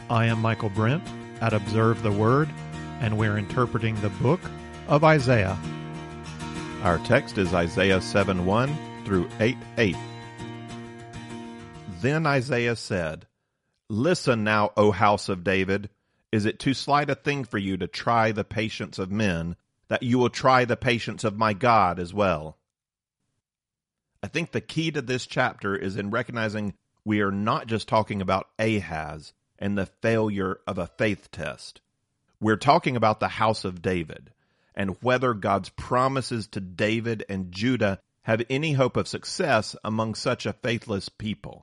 I am Michael Brent at Observe the Word, and we're interpreting the book of Isaiah. Our text is Isaiah 7:1 through 8:8. Then Isaiah said, "Listen now, O house of David. Is it too slight a thing for you to try the patience of men, that you will try the patience of my God as well?" I think the key to this chapter is in recognizing we are not just talking about Ahaz and the failure of a faith test. We're talking about the house of David and whether God's promises to David and Judah have any hope of success among such a faithless people.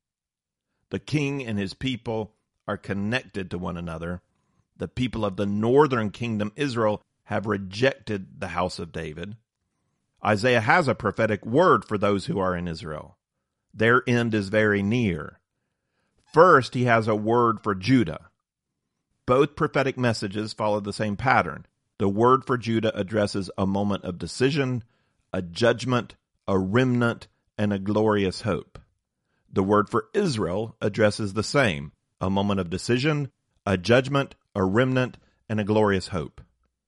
The king and his people are connected to one another. The people of the northern kingdom, Israel, have rejected the house of David. Isaiah has a prophetic word for those who are in Israel. Their end is very near. First, he has a word for Judah. Both prophetic messages follow the same pattern. The word for Judah addresses a moment of decision, a judgment, a remnant, and a glorious hope. The word for Israel addresses the same, a moment of decision, a judgment, a remnant, and a glorious hope.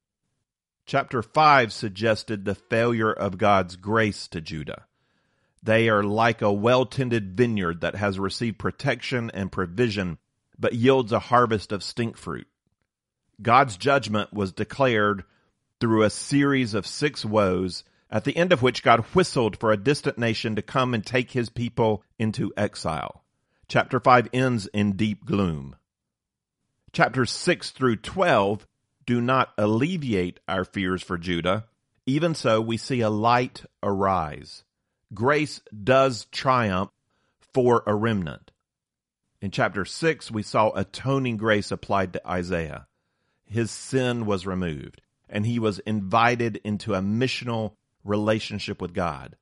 Chapter 5 suggested the failure of God's grace to Judah. They are like a well-tended vineyard that has received protection and provision, but yields a harvest of stink fruit. God's judgment was declared through a series of 6 woes, at the end of which God whistled for a distant nation to come and take his people into exile. Chapter 5 ends in deep gloom. Chapters 6 through 12 do not alleviate our fears for Judah. Even so, we see a light arise. Grace does triumph for a remnant. In chapter 6, we saw atoning grace applied to Isaiah. His sin was removed, and he was invited into a missional relationship with God.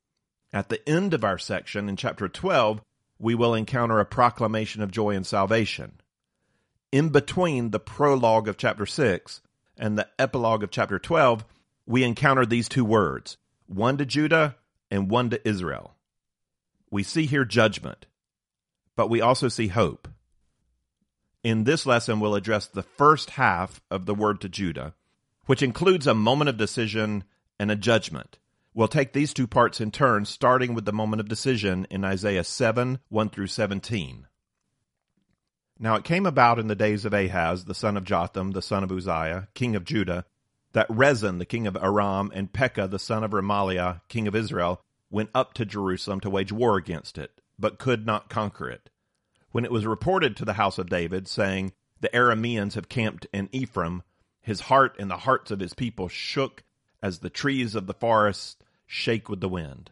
At the end of our section, in chapter 12, we will encounter a proclamation of joy and salvation. In between the prologue of chapter 6 and the epilogue of chapter 12, we encounter these 2 words, one to Judah and one to Israel. We see here judgment, but we also see hope. In this lesson, we'll address the first half of the word to Judah, which includes a moment of decision and a judgment. We'll take these 2 parts in turn, starting with the moment of decision in Isaiah 7:1 through 17. Now it came about in the days of Ahaz, the son of Jotham, the son of Uzziah, king of Judah, that Rezin, the king of Aram, and Pekah, the son of Remaliah, king of Israel, went up to Jerusalem to wage war against it, but could not conquer it. When it was reported to the house of David, saying, "The Arameans have camped in Ephraim," his heart and the hearts of his people shook as the trees of the forest shake with the wind.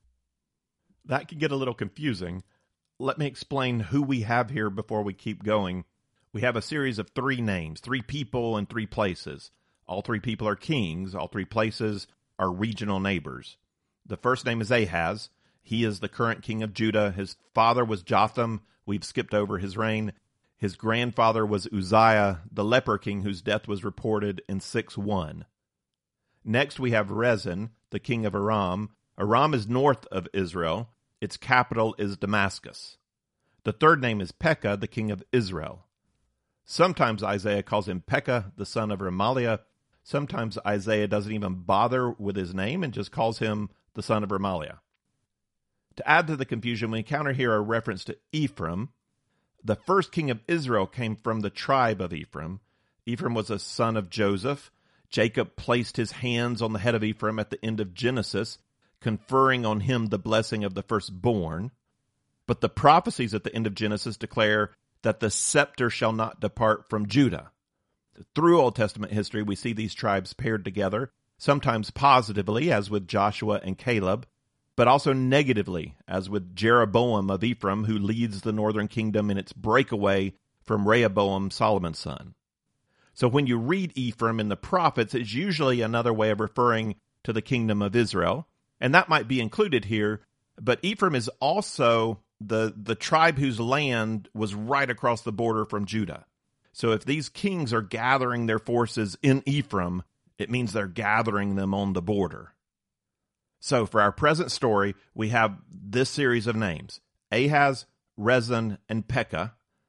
That can get a little confusing. Let me explain who we have here before we keep going. We have a series of 3 names, 3 people and 3 places. All 3 people are kings. All 3 places are regional neighbors. The first name is Ahaz. He is the current king of Judah. His father was Jotham. We've skipped over his reign. His grandfather was Uzziah, the leper king whose death was reported in 6:1. Next we have Rezin, the king of Aram. Aram is north of Israel. Its capital is Damascus. The third name is Pekah, the king of Israel. Sometimes Isaiah calls him Pekah, the son of Remaliah. Sometimes Isaiah doesn't even bother with his name and just calls him the son of Remaliah. To add to the confusion, we encounter here a reference to Ephraim. The first king of Israel came from the tribe of Ephraim. Ephraim was a son of Joseph. Jacob placed his hands on the head of Ephraim at the end of Genesis, conferring on him the blessing of the firstborn. But the prophecies at the end of Genesis declare that the scepter shall not depart from Judah. Through Old Testament history, we see these tribes paired together, sometimes positively, as with Joshua and Caleb, but also negatively, as with Jeroboam of Ephraim, who leads the northern kingdom in its breakaway from Rehoboam, Solomon's son. So when you read Ephraim in the prophets, it's usually another way of referring to the kingdom of Israel, and that might be included here, but Ephraim is also the tribe whose land was right across the border from Judah. So if these kings are gathering their forces in Ephraim, it means they're gathering them on the border. So for our present story, we have this series of names: Ahaz, Rezin, and Pekah,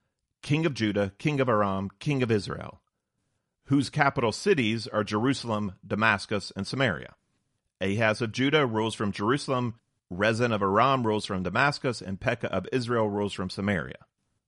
king of Judah, king of Aram, king of Israel, whose capital cities are Jerusalem, Damascus, and Samaria. Ahaz of Judah rules from Jerusalem, Rezin of Aram rules from Damascus, and Pekah of Israel rules from Samaria.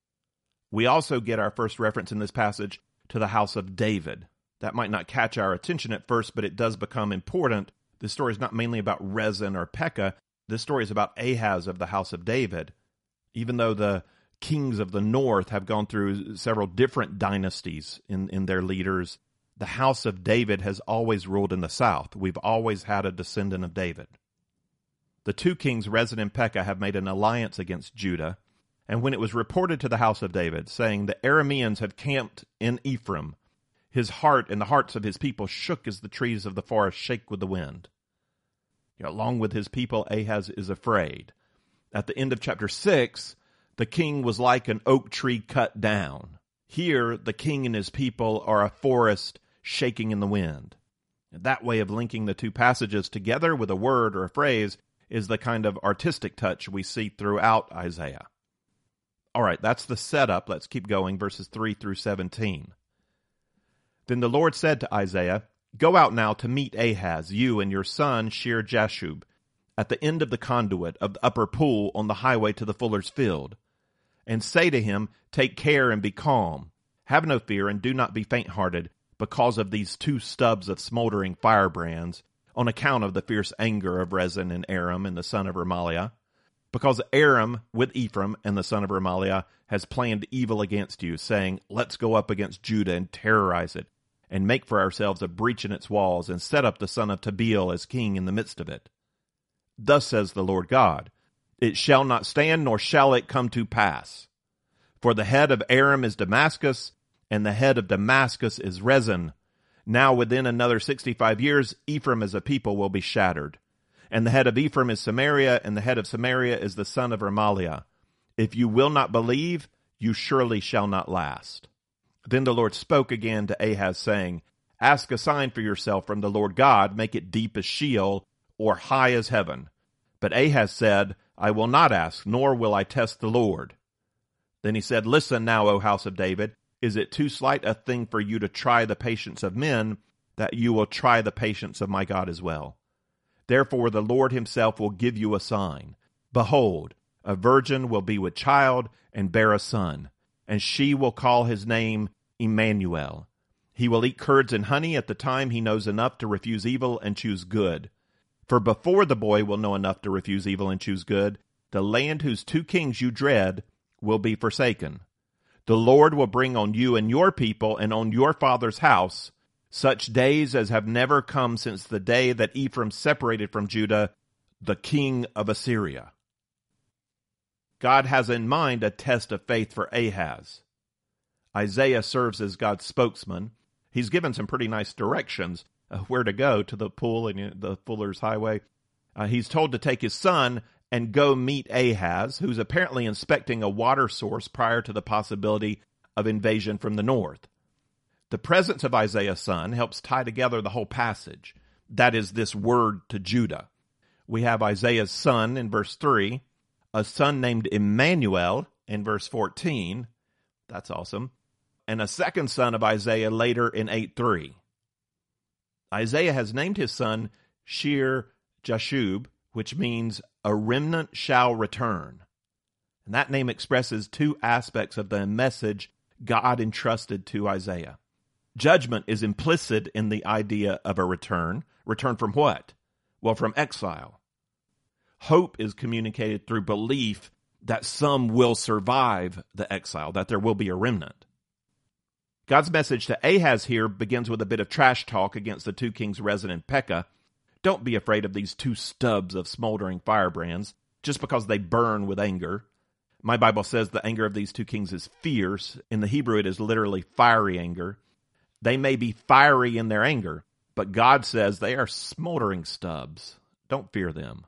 We also get our first reference in this passage to the house of David. That might not catch our attention at first, but it does become important. This story is not mainly about Rezin or Pekah. This story is about Ahaz of the house of David. Even though the kings of the north have gone through several different dynasties in their leaders, the house of David has always ruled in the south. We've always had a descendant of David. The two kings, Rezin and Pekah, have made an alliance against Judah, and when it was reported to the house of David, saying, "The Arameans have camped in Ephraim," his heart and the hearts of his people shook as the trees of the forest shake with the wind. Along with his people, Ahaz is afraid. At the end of chapter 6, the king was like an oak tree cut down. Here, the king and his people are a forest shaking in the wind. And that way of linking the two passages together with a word or a phrase is the kind of artistic touch we see throughout Isaiah. All right, that's the setup. Let's keep going, verses 3 through 17. Then the Lord said to Isaiah, "Go out now to meet Ahaz, you and your son Shear-Jashub, at the end of the conduit of the upper pool on the highway to the fuller's field. And say to him, take care and be calm. Have no fear and do not be faint-hearted because of these two stubs of smoldering firebrands, on account of the fierce anger of Rezin and Aram and the son of Remaliah. Because Aram with Ephraim and the son of Remaliah has planned evil against you, saying, let's go up against Judah and terrorize it, and make for ourselves a breach in its walls, and set up the son of Tabeel as king in the midst of it. Thus says the Lord God, it shall not stand, nor shall it come to pass. For the head of Aram is Damascus, and the head of Damascus is Rezin. Now within another 65 years, Ephraim as a people will be shattered. And the head of Ephraim is Samaria, and the head of Samaria is the son of Remaliah. If you will not believe, you surely shall not last. Then the Lord spoke again to Ahaz, saying, ask a sign for yourself from the Lord God, make it deep as Sheol, or high as heaven. But Ahaz said, I will not ask, nor will I test the Lord. Then he said, listen now, O house of David, is it too slight a thing for you to try the patience of men, that you will try the patience of my God as well? Therefore the Lord himself will give you a sign. Behold, a virgin will be with child and bear a son, and she will call his name Emmanuel. He will eat curds and honey at the time he knows enough to refuse evil and choose good. For before the boy will know enough to refuse evil and choose good, the land whose two kings you dread will be forsaken. The Lord will bring on you and your people and on your father's house such days as have never come since the day that Ephraim separated from Judah, the king of Assyria. God has in mind a test of faith for Ahaz. Isaiah serves as God's spokesman. He's given some pretty nice directions where to go to the pool and the fuller's highway. He's told to take his son and go meet Ahaz, who's apparently inspecting a water source prior to the possibility of invasion from the north. The presence of Isaiah's son helps tie together the whole passage. That is this word to Judah. We have Isaiah's son in verse 3, a son named Emmanuel in verse 14. That's awesome. And a second son of Isaiah later in 8:3. Isaiah has named his son Shear-Jashub, which means a remnant shall return. And that name expresses two aspects of the message God entrusted to Isaiah. Judgment is implicit in the idea of a return. Return from what? Well, from exile. Hope is communicated through belief that some will survive the exile, that there will be a remnant. God's message to Ahaz here begins with a bit of trash talk against the two kings Rezin and Pekah. Don't be afraid of these two stubs of smoldering firebrands just because they burn with anger. My Bible says the anger of these two kings is fierce. In the Hebrew, it is literally fiery anger. They may be fiery in their anger, but God says they are smoldering stubs. Don't fear them.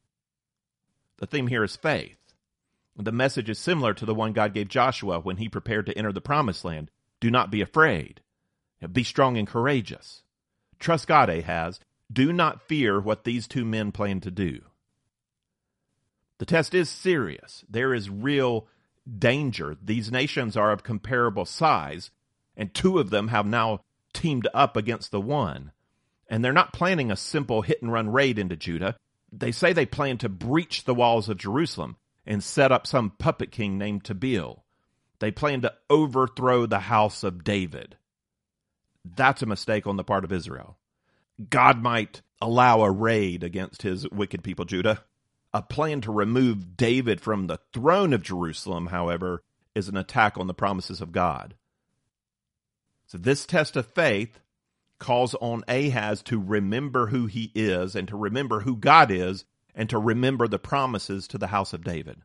The theme here is faith. The message is similar to the one God gave Joshua when he prepared to enter the promised land. Do not be afraid. Be strong and courageous. Trust God, Ahaz. Do not fear what these two men plan to do. The test is serious. There is real danger. These nations are of comparable size, and two of them have now teamed up against the one. And they're not planning a simple hit-and-run raid into Judah. They say they plan to breach the walls of Jerusalem and set up some puppet king named Tabeel. They plan to overthrow the house of David. That's a mistake on the part of Israel. God might allow a raid against his wicked people, Judah. A plan to remove David from the throne of Jerusalem, however, is an attack on the promises of God. So this test of faith calls on Ahaz to remember who he is and to remember who God is and to remember the promises to the house of David.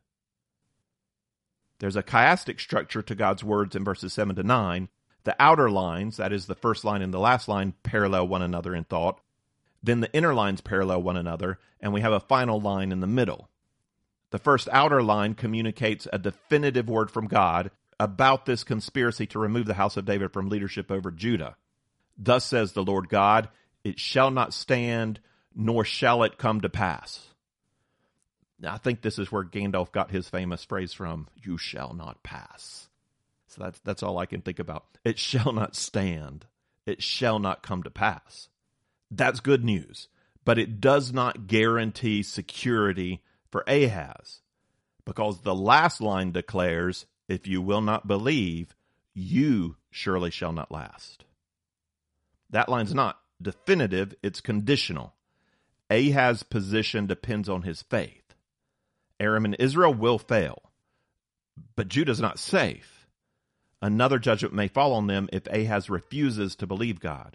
There's a chiastic structure to God's words in verses 7 to 9. The outer lines, that is the first line and the last line, parallel one another in thought. Then the inner lines parallel one another, and we have a final line in the middle. The first outer line communicates a definitive word from God about this conspiracy to remove the house of David from leadership over Judah. Thus says the Lord God, it shall not stand, nor shall it come to pass. Now, I think this is where Gandalf got his famous phrase from, you shall not pass. So that's all I can think about. It shall not stand. It shall not come to pass. That's good news, but it does not guarantee security for Ahaz, because the last line declares, if you will not believe, you surely shall not last. That line's not definitive, it's conditional. Ahaz's position depends on his faith. Aram and Israel will fail, but Judah's not safe. Another judgment may fall on them if Ahaz refuses to believe God.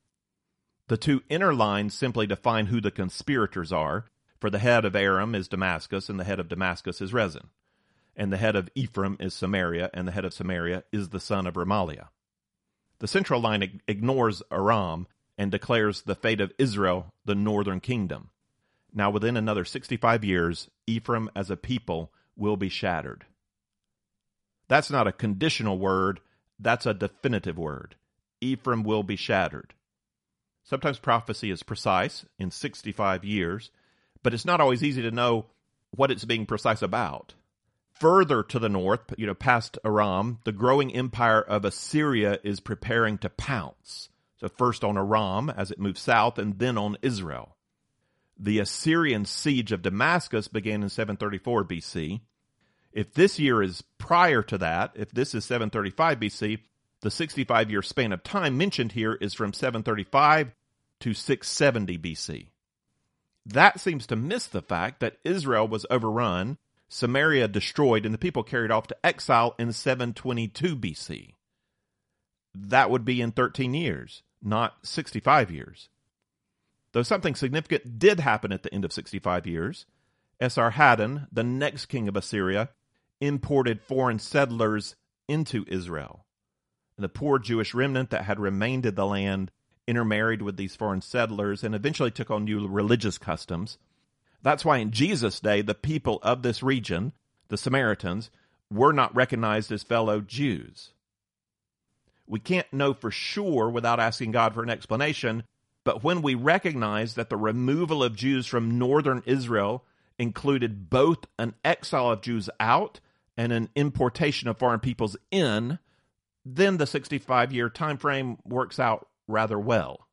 The two inner lines simply define who the conspirators are, for the head of Aram is Damascus, and the head of Damascus is Rezin. And the head of Ephraim is Samaria, and the head of Samaria is the son of Remaliah. The central line ignores Aram and declares the fate of Israel, the northern kingdom. Now within another 65 years, Ephraim as a people will be shattered. That's not a conditional word, that's a definitive word. Ephraim will be shattered. Sometimes prophecy is precise in 65 years, but it's not always easy to know what it's being precise about. Further to the north, past Aram, the growing empire of Assyria is preparing to pounce. So first on Aram as it moves south, and then on Israel. The Assyrian siege of Damascus began in 734 BC. If this year is prior to that, if this is 735 BC, the 65-year span of time mentioned here is from 735 to 670 BC. That seems to miss the fact that Israel was overrun, Samaria destroyed, and the people carried off to exile in 722 BC. That would be in 13 years, not 65 years. Though something significant did happen at the end of 65 years, Esarhaddon, the next king of Assyria, imported foreign settlers into Israel. The poor Jewish remnant that had remained in the land intermarried with these foreign settlers and eventually took on new religious customs. That's why in Jesus' day, the people of this region, the Samaritans, were not recognized as fellow Jews. We can't know for sure without asking God for an explanation, but when we recognize that the removal of Jews from northern Israel included both an exile of Jews out and an importation of foreign peoples in, then the 65-year time frame works out rather well.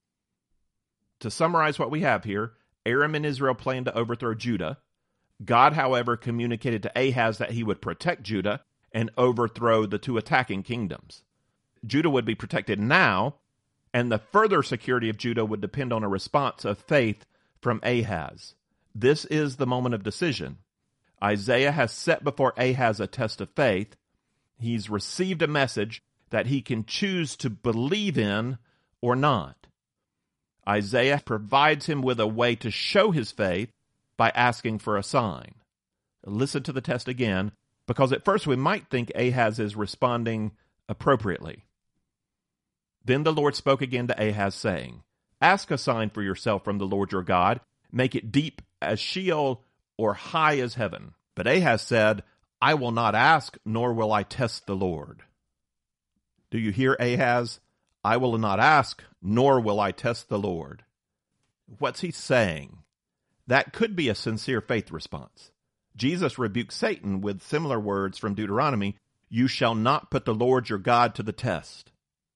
To summarize what we have here, Aram and Israel planned to overthrow Judah. God, however, communicated to Ahaz that he would protect Judah and overthrow the two attacking kingdoms. Judah would be protected now, and the further security of Judah would depend on a response of faith from Ahaz. This is the moment of decision. Isaiah has set before Ahaz a test of faith. He's received a message that he can choose to believe in or not. Isaiah provides him with a way to show his faith by asking for a sign. Listen to the test again, because at first we might think Ahaz is responding appropriately. Then the Lord spoke again to Ahaz, saying, "Ask a sign for yourself from the Lord your God. Make it deep as Sheol or high as heaven." But Ahaz said, "I will not ask, nor will I test the Lord." Do you hear, Ahaz? I will not ask, nor will I test the Lord. What's he saying? That could be a sincere faith response. Jesus rebuked Satan with similar words from Deuteronomy, "You shall not put the Lord your God to the test."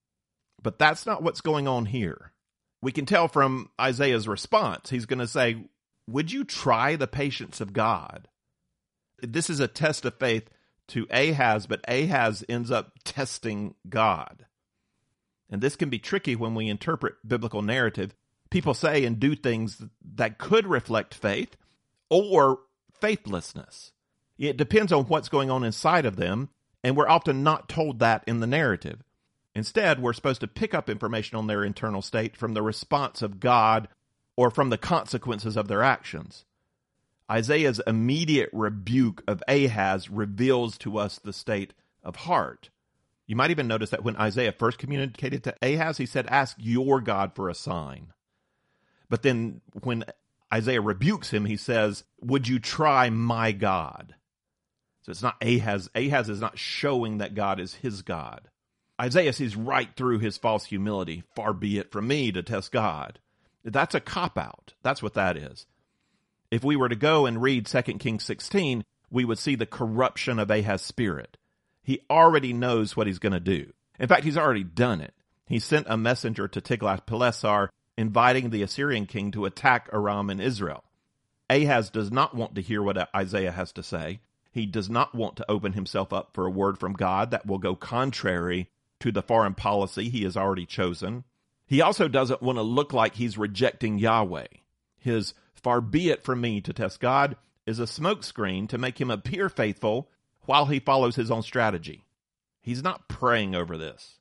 But that's not what's going on here. We can tell from Isaiah's response. He's going to say, would you try the patience of God? This is a test of faith to Ahaz, but Ahaz ends up testing God. And this can be tricky when we interpret biblical narrative. People say and do things that could reflect faith or faithlessness. It depends on what's going on inside of them, and we're often not told that in the narrative. Instead, we're supposed to pick up information on their internal state from the response of God or from the consequences of their actions. Isaiah's immediate rebuke of Ahaz reveals to us the state of heart. You might even notice that when Isaiah first communicated to Ahaz, he said, "Ask your God for a sign." But then when Isaiah rebukes him, he says, "Would you try my God?" So it's not Ahaz. Ahaz is not showing that God is his God. Isaiah sees right through his false humility. Far be it from me to test God. That's a cop-out. That's what that is. If we were to go and read 2 Kings 16, we would see the corruption of Ahaz's spirit. He already knows what he's going to do. In fact, he's already done it. He sent a messenger to Tiglath-Pileser inviting the Assyrian king to attack Aram and Israel. Ahaz does not want to hear what Isaiah has to say. He does not want to open himself up for a word from God that will go contrary to the foreign policy he has already chosen. He also doesn't want to look like he's rejecting Yahweh. His "far be it from me to test God" is a smokescreen to make him appear faithful while he follows his own strategy. He's not praying over this.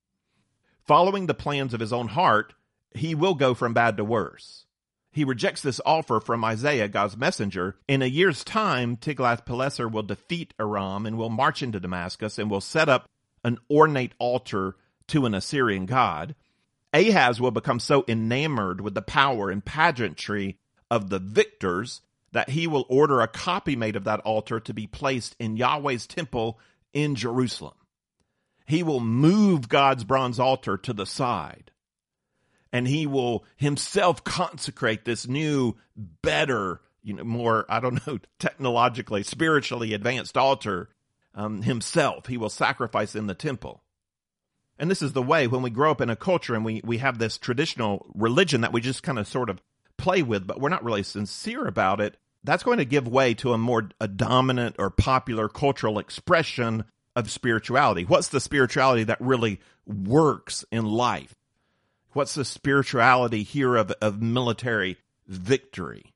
Following the plans of his own heart, he will go from bad to worse. He rejects this offer from Isaiah, God's messenger. In a year's time, Tiglath-Pileser will defeat Aram and will march into Damascus and will set up an ornate altar to an Assyrian god. Ahaz will become so enamored with the power and pageantry of the victors that he will order a copy made of that altar to be placed in Yahweh's temple in Jerusalem. He will move God's bronze altar to the side, and he will himself consecrate this new, better, more, technologically, spiritually advanced altar himself. He will sacrifice in the temple. And this is the way when we grow up in a culture and we have this traditional religion that we just kind of sort of play with, but we're not really sincere about it. That's going to give way to a dominant or popular cultural expression of spirituality. What's the spirituality that really works in life? What's the spirituality here of military victory?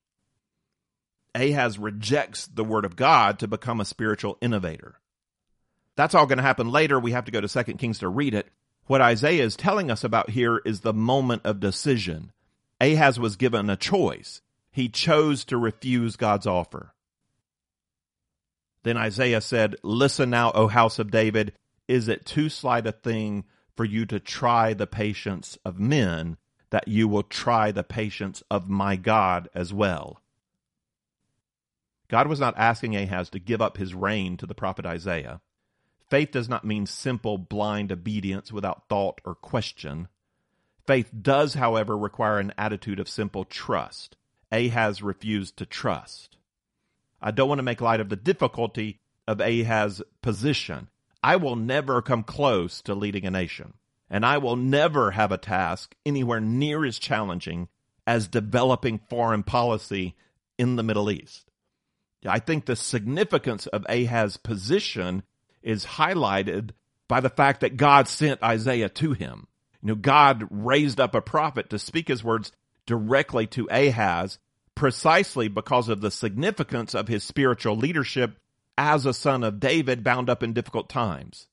Ahaz rejects the word of God to become a spiritual innovator. That's all going to happen later. We have to go to 2 Kings to read it. What Isaiah is telling us about here is the moment of decision. Ahaz was given a choice. He chose to refuse God's offer. Then Isaiah said, "Listen now, O house of David, is it too slight a thing for you to try the patience of men, that you will try the patience of my God as well?" God was not asking Ahaz to give up his reign to the prophet Isaiah. Faith does not mean simple, blind obedience without thought or question. Faith does, however, require an attitude of simple trust. Ahaz refused to trust. I don't want to make light of the difficulty of Ahaz's position. I will never come close to leading a nation, and I will never have a task anywhere near as challenging as developing foreign policy in the Middle East. I think the significance of Ahaz's position is highlighted by the fact that God sent Isaiah to him. God raised up a prophet to speak his words directly to Ahaz precisely because of the significance of his spiritual leadership as a son of David bound up in difficult times.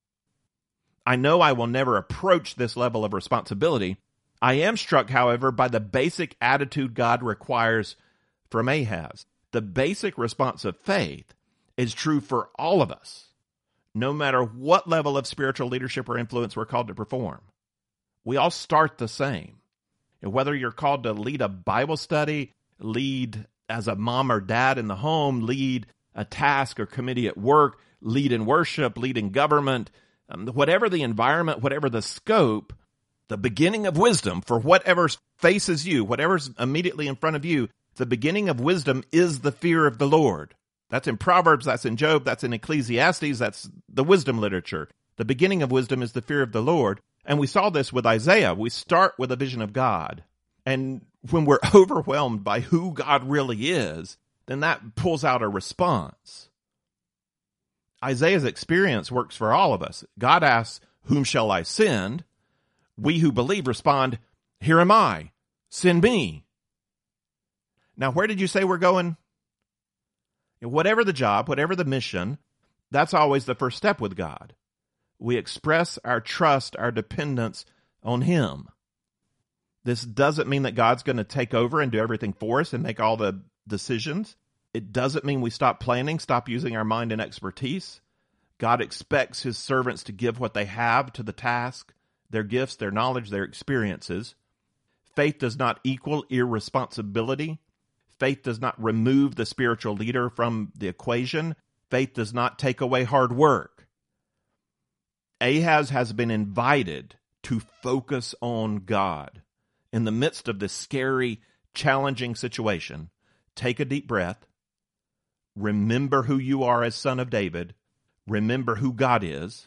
I know I will never approach this level of responsibility. I am struck, however, by the basic attitude God requires from Ahaz. The basic response of faith is true for all of us, no matter what level of spiritual leadership or influence we're called to perform. We all start the same. And whether you're called to lead a Bible study, lead as a mom or dad in the home, lead a task or committee at work, lead in worship, lead in government, whatever the environment, whatever the scope, the beginning of wisdom for whatever faces you, whatever's immediately in front of you, the beginning of wisdom is the fear of the Lord. That's in Proverbs, that's in Job, that's in Ecclesiastes, that's the wisdom literature. The beginning of wisdom is the fear of the Lord. And we saw this with Isaiah. We start with a vision of God. And when we're overwhelmed by who God really is, then that pulls out a response. Isaiah's experience works for all of us. God asks, whom shall I send? We who believe respond, here am I, send me. Now, where did you say we're going? Whatever the job, whatever the mission, that's always the first step with God. We express our trust, our dependence on Him. This doesn't mean that God's going to take over and do everything for us and make all the decisions. It doesn't mean we stop planning, stop using our mind and expertise. God expects His servants to give what they have to the task, their gifts, their knowledge, their experiences. Faith does not equal irresponsibility. Faith does not remove the spiritual leader from the equation. Faith does not take away hard work. Ahaz has been invited to focus on God. In the midst of this scary, challenging situation, take a deep breath. Remember who you are as son of David. Remember who God is,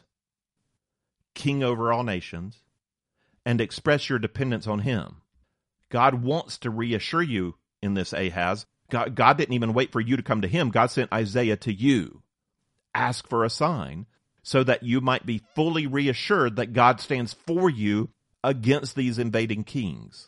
king over all nations, and express your dependence on Him. God wants to reassure you in this, Ahaz. God didn't even wait for you to come to Him. God sent Isaiah to you. Ask for a sign so that you might be fully reassured that God stands for you against these invading kings.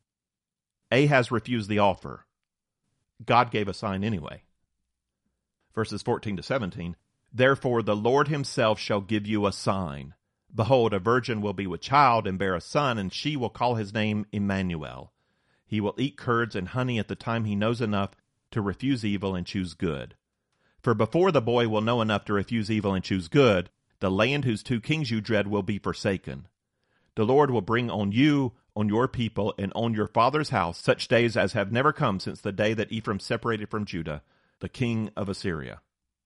Ahaz refused the offer. God gave a sign anyway. Verses 14 to 17, therefore the Lord Himself shall give you a sign. Behold, a virgin will be with child and bear a son, and she will call his name Emmanuel. He will eat curds and honey at the time he knows enough to refuse evil and choose good. For before the boy will know enough to refuse evil and choose good, the land whose 2 kings you dread will be forsaken. The Lord will bring on you, on your people, and on your father's house such days as have never come since the day that Ephraim separated from Judah, the king of Assyria.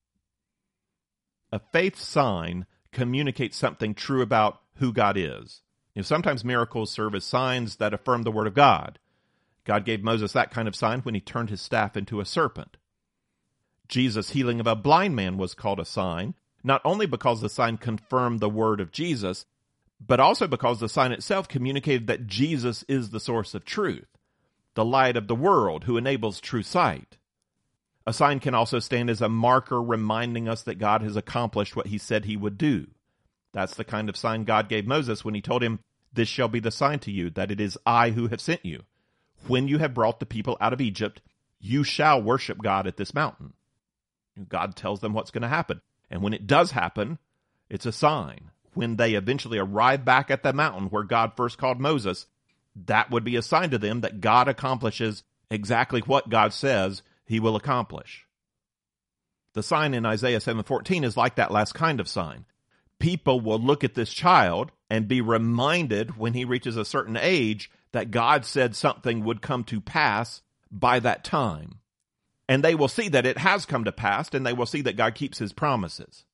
A faith sign communicates something true about who God is. Sometimes miracles serve as signs that affirm the word of God. God gave Moses that kind of sign when He turned his staff into a serpent. Jesus' healing of a blind man was called a sign, not only because the sign confirmed the word of Jesus, but also because the sign itself communicated that Jesus is the source of truth, the light of the world who enables true sight. A sign can also stand as a marker reminding us that God has accomplished what He said He would do. That's the kind of sign God gave Moses when He told him, this shall be the sign to you, that it is I who have sent you. When you have brought the people out of Egypt, you shall worship God at this mountain. God tells them what's going to happen. And when it does happen, it's a sign. When they eventually arrive back at the mountain where God first called Moses, that would be a sign to them that God accomplishes exactly what God says He will accomplish. The sign in Isaiah 7:14 is like that last kind of sign. People will look at this child and be reminded when he reaches a certain age that God said something would come to pass by that time. And they will see that it has come to pass, and they will see that God keeps His promises.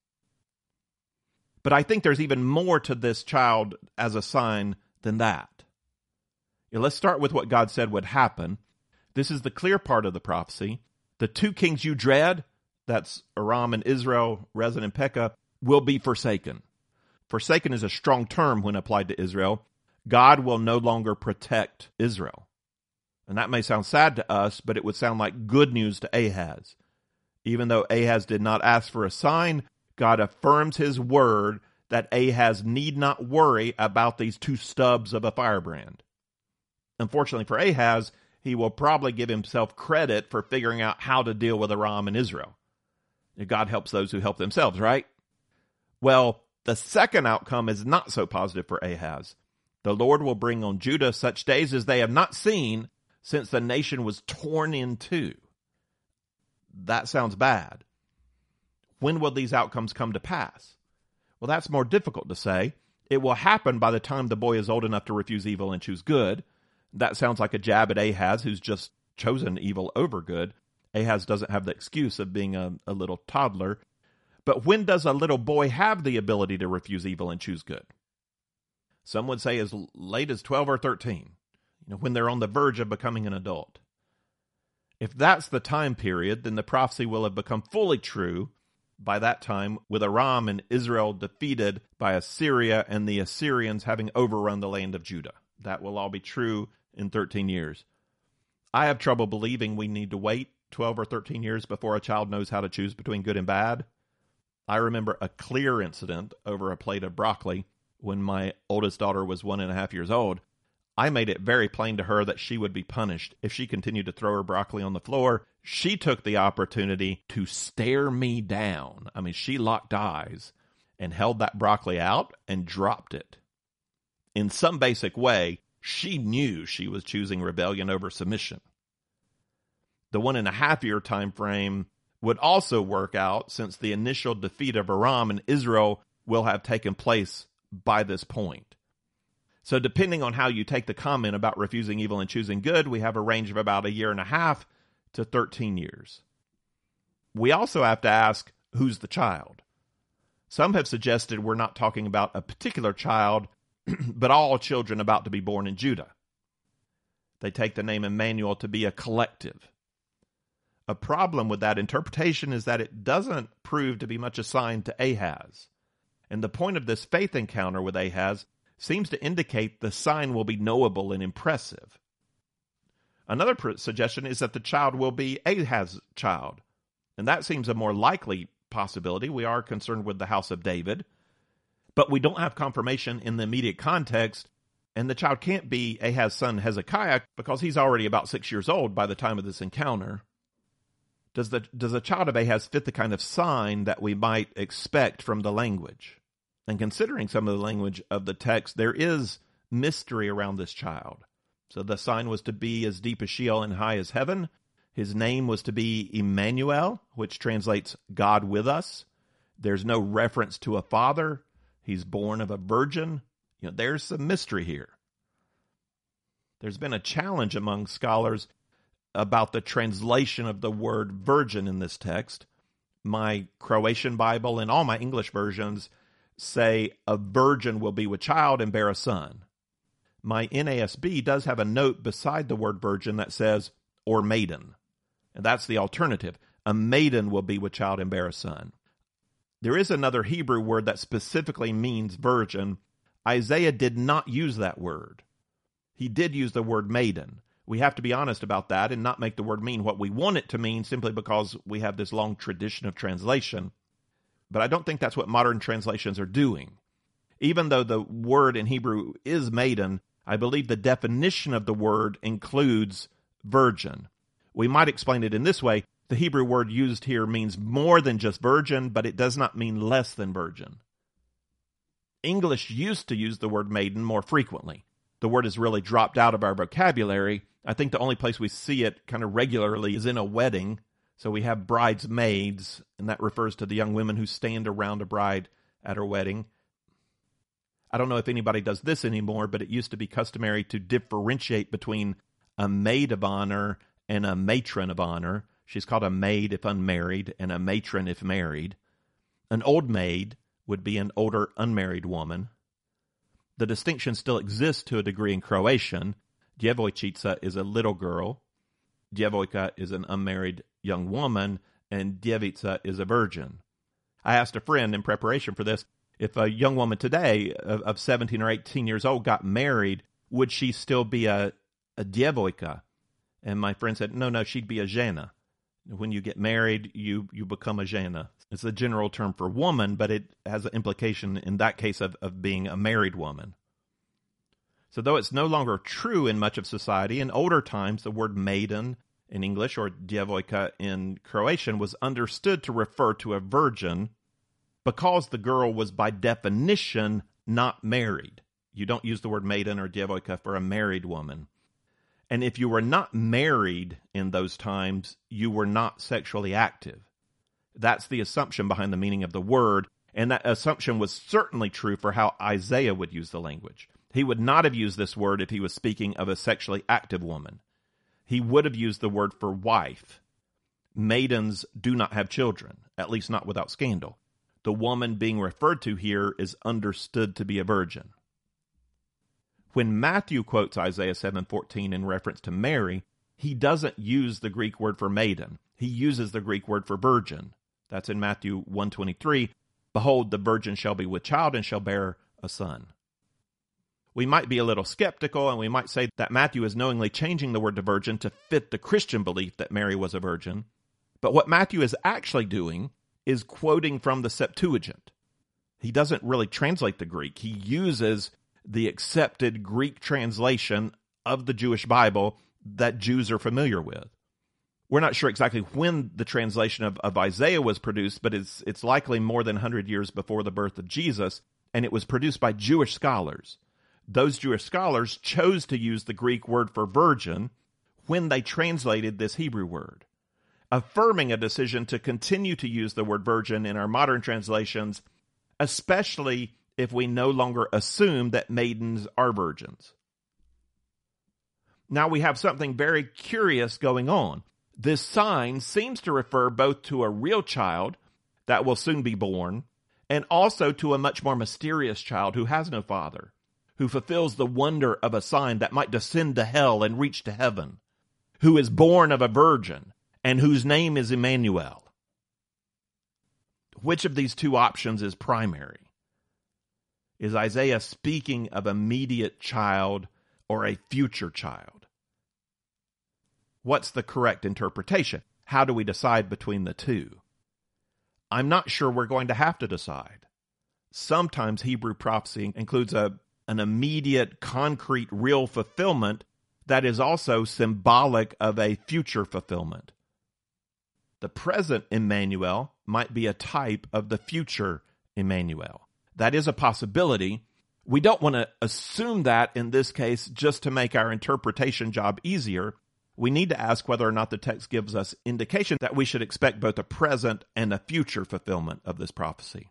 But I think there's even more to this child as a sign than that. Let's start with what God said would happen. This is the clear part of the prophecy. The 2 kings you dread, that's Aram and Israel, Rezin and Pekah, will be forsaken. Forsaken is a strong term when applied to Israel. God will no longer protect Israel. And that may sound sad to us, but it would sound like good news to Ahaz. Even though Ahaz did not ask for a sign, God affirms His word that Ahaz need not worry about these 2 stubs of a firebrand. Unfortunately for Ahaz, he will probably give himself credit for figuring out how to deal with Aram and Israel. God helps those who help themselves, right? Well, the second outcome is not so positive for Ahaz. The Lord will bring on Judah such days as they have not seen since the nation was torn in two. That sounds bad. When will these outcomes come to pass? Well, that's more difficult to say. It will happen by the time the boy is old enough to refuse evil and choose good. That sounds like a jab at Ahaz, who's just chosen evil over good. Ahaz doesn't have the excuse of being a little toddler. But when does a little boy have the ability to refuse evil and choose good? Some would say as late as 12 or 13, when they're on the verge of becoming an adult. If that's the time period, then the prophecy will have become fully true by that time, with Aram and Israel defeated by Assyria and the Assyrians having overrun the land of Judah. That will all be true in 13 years. I have trouble believing we need to wait 12 or 13 years before a child knows how to choose between good and bad. I remember a clear incident over a plate of broccoli when my oldest daughter was 1.5 years old. I made it very plain to her that she would be punished if she continued to throw her broccoli on the floor. She took the opportunity to stare me down. I mean, she locked eyes and held that broccoli out and dropped it. In some basic way, she knew she was choosing rebellion over submission. The 1.5-year time frame would also work out, since the initial defeat of Aram and Israel will have taken place by this point. So depending on how you take the comment about refusing evil and choosing good, we have a range of about 1.5 to 13 years. We also have to ask, who's the child? Some have suggested we're not talking about a particular child, but all children about to be born in Judah. They take the name Emmanuel to be a collective. A problem with that interpretation is that it doesn't prove to be much assigned to Ahaz. And the point of this faith encounter with Ahaz seems to indicate the sign will be knowable and impressive. Another suggestion is that the child will be Ahaz's child, and that seems a more likely possibility. We are concerned with the house of David, but we don't have confirmation in the immediate context, and the child can't be Ahaz's son Hezekiah because he's already about 6 years old by the time of this encounter. Does the child of Ahaz fit the kind of sign that we might expect from the language? And considering some of the language of the text, there is mystery around this child. So the sign was to be as deep as Sheol and high as heaven. His name was to be Emmanuel, which translates God with us. There's no reference to a father. He's born of a virgin. There's some mystery here. There's been a challenge among scholars about the translation of the word virgin in this text. My Croatian Bible and all my English versions say a virgin will be with child and bear a son. My NASB does have a note beside the word virgin that says, or maiden. And that's the alternative. A maiden will be with child and bear a son. There is another Hebrew word that specifically means virgin. Isaiah did not use that word. He did use the word maiden. We have to be honest about that and not make the word mean what we want it to mean simply because we have this long tradition of translation. But I don't think that's what modern translations are doing. Even though the word in Hebrew is maiden, I believe the definition of the word includes virgin. We might explain it in this way. The Hebrew word used here means more than just virgin, but it does not mean less than virgin. English used to use the word maiden more frequently. The word has really dropped out of our vocabulary. I think the only place we see it kind of regularly is in a wedding. So we have bridesmaids, and that refers to the young women who stand around a bride at her wedding. I don't know if anybody does this anymore, but it used to be customary to differentiate between a maid of honor and a matron of honor. She's called a maid if unmarried, and a matron if married. An old maid would be an older unmarried woman. The distinction still exists to a degree in Croatian. Djevojčica is a little girl. Djevojka is an unmarried young woman, and Djevica is a virgin. I asked a friend in preparation for this, if a young woman today of 17 or 18 years old got married, would she still be a Djevojka? And my friend said, no, she'd be a žena. When you get married, you become a žena. It's a general term for woman, but it has an implication in that case of being a married woman. So though it's no longer true in much of society, in older times the word maiden in English or djevojka in Croatian was understood to refer to a virgin because the girl was by definition not married. You don't use the word maiden or djevojka for a married woman. And if you were not married in those times, you were not sexually active. That's the assumption behind the meaning of the word, and that assumption was certainly true for how Isaiah would use the language. He would not have used this word if he was speaking of a sexually active woman. He would have used the word for wife. Maidens do not have children, at least not without scandal. The woman being referred to here is understood to be a virgin. When Matthew quotes Isaiah 7:14 in reference to Mary, he doesn't use the Greek word for maiden. He uses the Greek word for virgin. That's in Matthew 1:23. Behold, the virgin shall be with child and shall bear a son. We might be a little skeptical, and we might say that Matthew is knowingly changing the word to virgin to fit the Christian belief that Mary was a virgin. But what Matthew is actually doing is quoting from the Septuagint. He doesn't really translate the Greek. He uses the accepted Greek translation of the Jewish Bible that Jews are familiar with. We're not sure exactly when the translation of Isaiah was produced, but it's likely more than 100 years before the birth of Jesus, and it was produced by Jewish scholars. Those Jewish scholars chose to use the Greek word for virgin when they translated this Hebrew word, affirming a decision to continue to use the word virgin in our modern translations, especially if we no longer assume that maidens are virgins. Now we have something very curious going on. This sign seems to refer both to a real child that will soon be born, and also to a much more mysterious child who has no father, who fulfills the wonder of a sign that might descend to hell and reach to heaven, who is born of a virgin, and whose name is Emmanuel. Which of these two options is primary? Is Isaiah speaking of immediate child or a future child? What's the correct interpretation? How do we decide between the two? I'm not sure we're going to have to decide. Sometimes Hebrew prophecy includes an immediate, concrete, real fulfillment that is also symbolic of a future fulfillment. The present Emmanuel might be a type of the future Emmanuel. That is a possibility. We don't want to assume that in this case just to make our interpretation job easier. We need to ask whether or not the text gives us indication that we should expect both a present and a future fulfillment of this prophecy.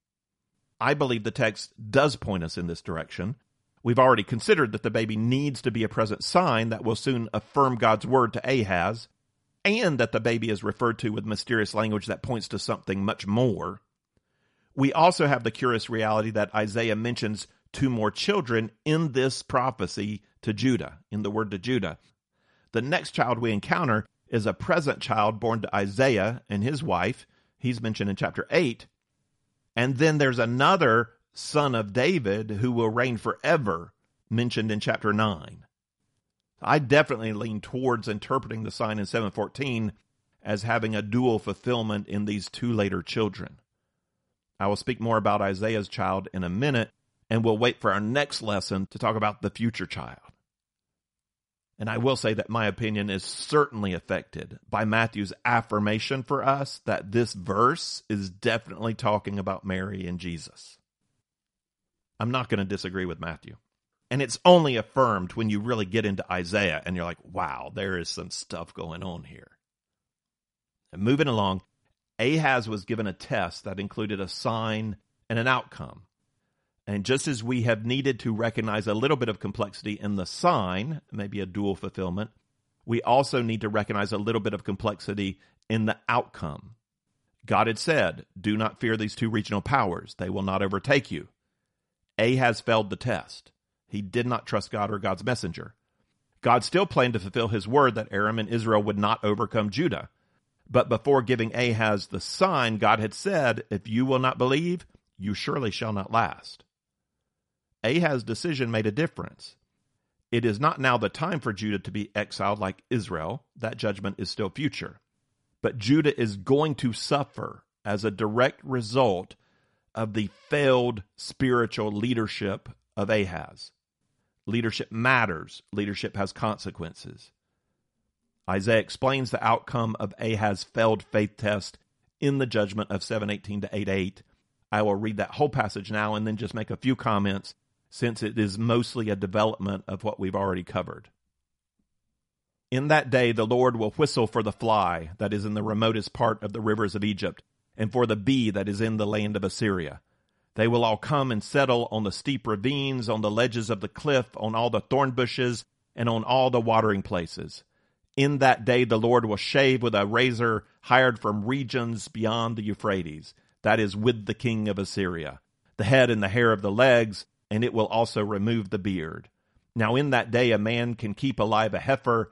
I believe the text does point us in this direction. We've already considered that the baby needs to be a present sign that will soon affirm God's word to Ahaz, and that the baby is referred to with mysterious language that points to something much more. We also have the curious reality that Isaiah mentions two more children in this prophecy to Judah, in the word to Judah. The next child we encounter is a present child born to Isaiah and his wife. He's mentioned in chapter 8. And then there's another son of David who will reign forever, mentioned in chapter 9. I definitely lean towards interpreting the sign in 7:14 as having a dual fulfillment in these two later children. I will speak more about Isaiah's child in a minute, and we'll wait for our next lesson to talk about the future child. And I will say that my opinion is certainly affected by Matthew's affirmation for us that this verse is definitely talking about Mary and Jesus. I'm not going to disagree with Matthew. And it's only affirmed when you really get into Isaiah and you're like, wow, there is some stuff going on here. And moving along, Ahaz was given a test that included a sign and an outcome. And just as we have needed to recognize a little bit of complexity in the sign, maybe a dual fulfillment, we also need to recognize a little bit of complexity in the outcome. God had said, do not fear these two regional powers. They will not overtake you. Ahaz failed the test. He did not trust God or God's messenger. God still planned to fulfill his word that Aram and Israel would not overcome Judah. But before giving Ahaz the sign, God had said, if you will not believe, you surely shall not last. Ahaz's decision made a difference. It is not now the time for Judah to be exiled like Israel. That judgment is still future. But Judah is going to suffer as a direct result of the failed spiritual leadership of Ahaz. Leadership matters. Leadership has consequences. Isaiah explains the outcome of Ahaz's failed faith test in the judgment of 7:18 to 8:8. I will read that whole passage now and then just make a few comments, since it is mostly a development of what we've already covered. In that day the Lord will whistle for the fly that is in the remotest part of the rivers of Egypt, and for the bee that is in the land of Assyria. They will all come and settle on the steep ravines, on the ledges of the cliff, on all the thorn bushes, and on all the watering places. In that day the Lord will shave with a razor hired from regions beyond the Euphrates, that is, with the king of Assyria, the head and the hair of the legs, and it will also remove the beard. Now in that day a man can keep alive a heifer,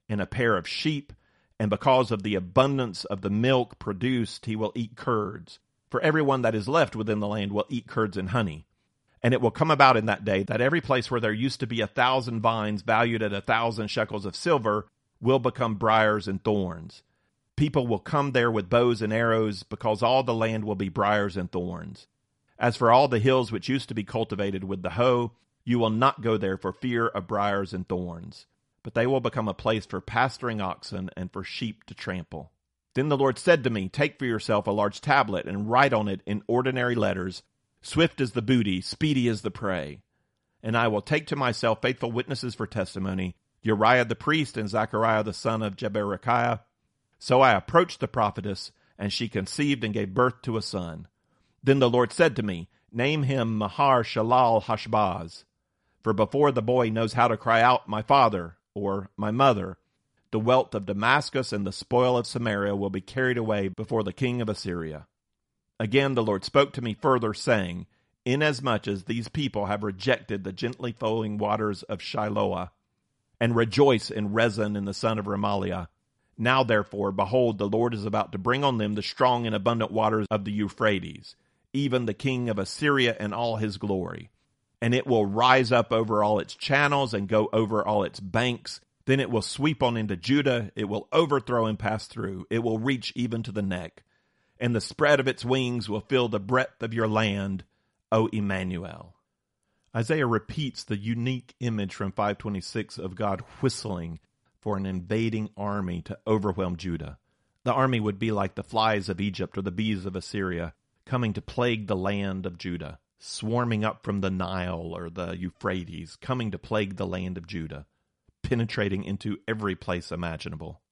and a pair of sheep, and because of the abundance of the milk produced, he will eat curds. For everyone that is left within the land will eat curds and honey. And it will come about in that day that every place where there used to be 1,000 vines valued at 1,000 shekels of silver will become briars and thorns. People will come there with bows and arrows, because all the land will be briars and thorns. As for all the hills which used to be cultivated with the hoe, you will not go there for fear of briars and thorns, but they will become a place for pasturing oxen and for sheep to trample. Then the Lord said to me, take for yourself a large tablet and write on it in ordinary letters, swift is the booty, speedy is the prey. And I will take to myself faithful witnesses for testimony, Uriah the priest and Zechariah the son of Jeberechiah. So I approached the prophetess, and she conceived and gave birth to a son. Then the Lord said to me, name him Maher-Shalal-Hashbaz. For before the boy knows how to cry out, my father, or my mother, the wealth of Damascus and the spoil of Samaria will be carried away before the king of Assyria. Again the Lord spoke to me further, saying, inasmuch as these people have rejected the gently flowing waters of Shiloah, and rejoice in Rezin and the son of Remaliah, now therefore, behold, the Lord is about to bring on them the strong and abundant waters of the Euphrates, even the king of Assyria and all his glory. And it will rise up over all its channels and go over all its banks. Then it will sweep on into Judah. It will overthrow and pass through. It will reach even to the neck. And the spread of its wings will fill the breadth of your land, O Emmanuel. Isaiah repeats the unique image from 526 of God whistling for an invading army to overwhelm Judah. The army would be like the flies of Egypt or the bees of Assyria, coming to plague the land of Judah, swarming up from the Nile or the Euphrates, coming to plague the land of Judah, penetrating into every place imaginable.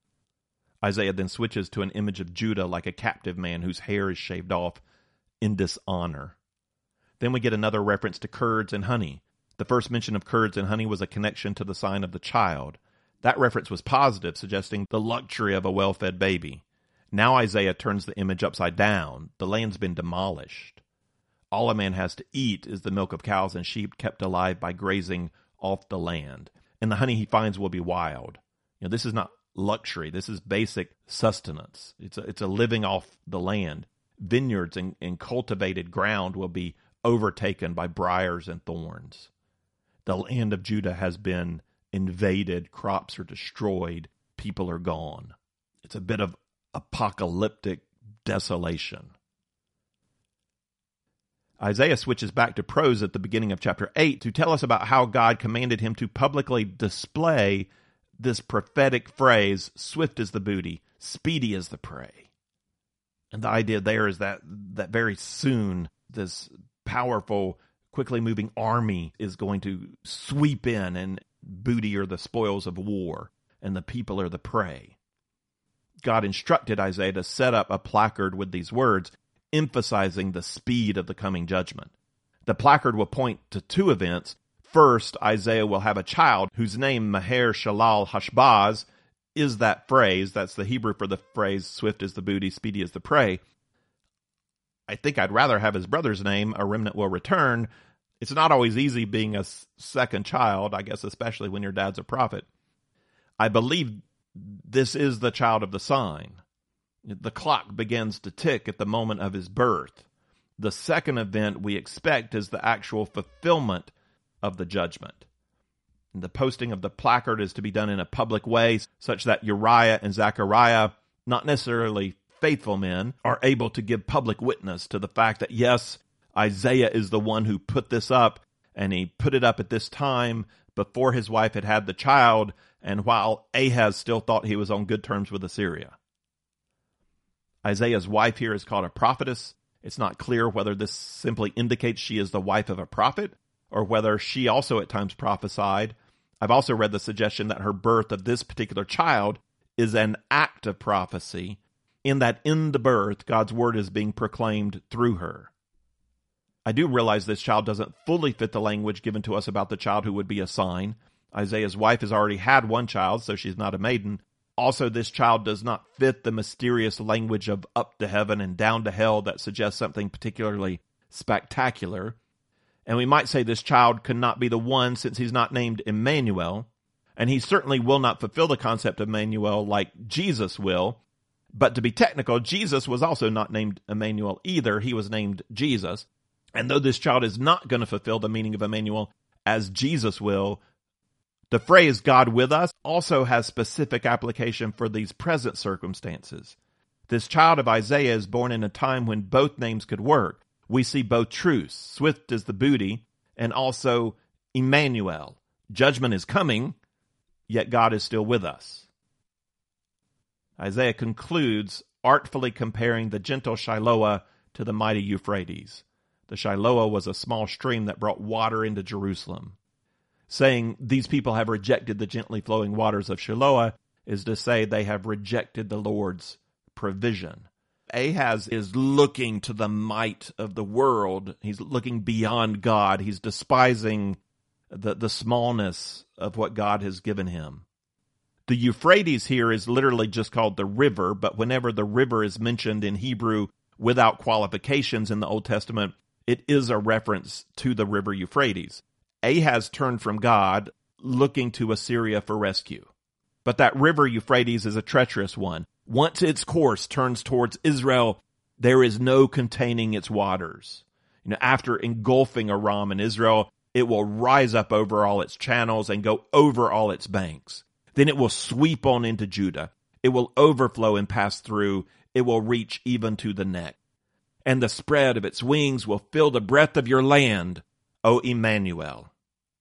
Isaiah then switches to an image of Judah like a captive man whose hair is shaved off in dishonor. Then we get another reference to curds and honey. The first mention of curds and honey was a connection to the sign of the child. That reference was positive, suggesting the luxury of a well-fed baby. Now Isaiah turns the image upside down. The land's been demolished. All a man has to eat is the milk of cows and sheep kept alive by grazing off the land. And the honey he finds will be wild. This is not luxury. This is basic sustenance. It's a living off the land. Vineyards and cultivated ground will be overtaken by briars and thorns. The land of Judah has been invaded, crops are destroyed, people are gone. It's a bit of apocalyptic desolation. Isaiah switches back to prose at the beginning of chapter 8 to tell us about how God commanded him to publicly display this prophetic phrase, swift is the booty, speedy is the prey. And the idea there is that very soon this powerful, quickly moving army is going to sweep in, and booty are the spoils of war, and the people are the prey. God instructed Isaiah to set up a placard with these words, emphasizing the speed of the coming judgment. The placard will point to two events. First, Isaiah will have a child whose name, Maher-Shalal-Hashbaz, is that phrase. That's the Hebrew for the phrase, swift is the booty, speedy is the prey. I think I'd rather have his brother's name, a remnant will return. It's not always easy being a second child, I guess, especially when your dad's a prophet. I believe this is the child of the sign. The clock begins to tick at the moment of his birth. The second event we expect is the actual fulfillment of the judgment. The posting of the placard is to be done in a public way, such that Uriah and Zechariah, not necessarily faithful men, are able to give public witness to the fact that, yes, Isaiah is the one who put this up, and he put it up at this time before his wife had had the child, and while Ahaz still thought he was on good terms with Assyria. Isaiah's wife here is called a prophetess. It's not clear whether this simply indicates she is the wife of a prophet, or whether she also at times prophesied. I've also read the suggestion that her birth of this particular child is an act of prophecy, in that in the birth, God's word is being proclaimed through her. I do realize this child doesn't fully fit the language given to us about the child who would be a sign. Isaiah's wife has already had one child, so she's not a maiden. Also, this child does not fit the mysterious language of up to heaven and down to hell that suggests something particularly spectacular. And we might say this child could not be the one since he's not named Emmanuel. And he certainly will not fulfill the concept of Emmanuel like Jesus will. But to be technical, Jesus was also not named Emmanuel either. He was named Jesus. And though this child is not going to fulfill the meaning of Emmanuel as Jesus will, the phrase God with us also has specific application for these present circumstances. This child of Isaiah is born in a time when both names could work. We see both truths. Swift is the booty, and also Emmanuel. Judgment is coming, yet God is still with us. Isaiah concludes artfully comparing the gentle Shiloah to the mighty Euphrates. The Shiloah was a small stream that brought water into Jerusalem. Saying these people have rejected the gently flowing waters of Shiloah is to say they have rejected the Lord's provision. Ahaz is looking to the might of the world. He's looking beyond God. He's despising the smallness of what God has given him. The Euphrates here is literally just called the river, but whenever the river is mentioned in Hebrew without qualifications in the Old Testament, it is a reference to the river Euphrates. Ahaz turned from God, looking to Assyria for rescue. But that river Euphrates is a treacherous one. Once its course turns towards Israel, there is no containing its waters. After engulfing Aram and Israel, it will rise up over all its channels and go over all its banks. Then it will sweep on into Judah. It will overflow and pass through. It will reach even to the neck. And the spread of its wings will fill the breadth of your land, O Emmanuel.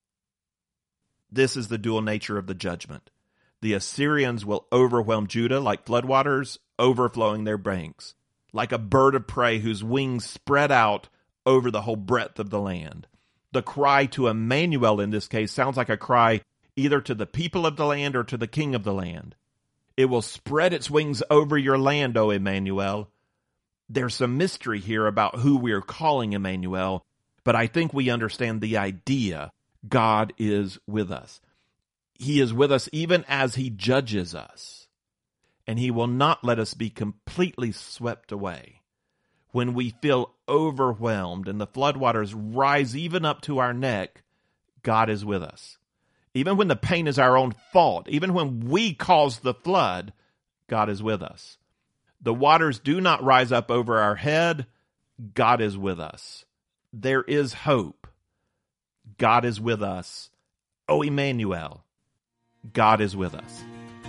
This is the dual nature of the judgment. The Assyrians will overwhelm Judah like floodwaters, overflowing their banks, like a bird of prey whose wings spread out over the whole breadth of the land. The cry to Emmanuel in this case sounds like a cry either to the people of the land or to the king of the land. It will spread its wings over your land, O Emmanuel. There's some mystery here about who we are calling Emmanuel, but I think we understand the idea. God is with us. He is with us even as he judges us, and he will not let us be completely swept away. When we feel overwhelmed and the floodwaters rise even up to our neck, God is with us. Even when the pain is our own fault, even when we cause the flood, God is with us. The waters do not rise up over our head. God is with us. There is hope. God is with us. O Emmanuel, God is with us.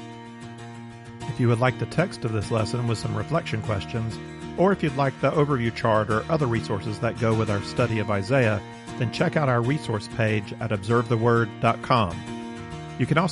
If you would like the text of this lesson with some reflection questions, or if you'd like the overview chart or other resources that go with our study of Isaiah, then check out our resource page at observetheword.com. You can also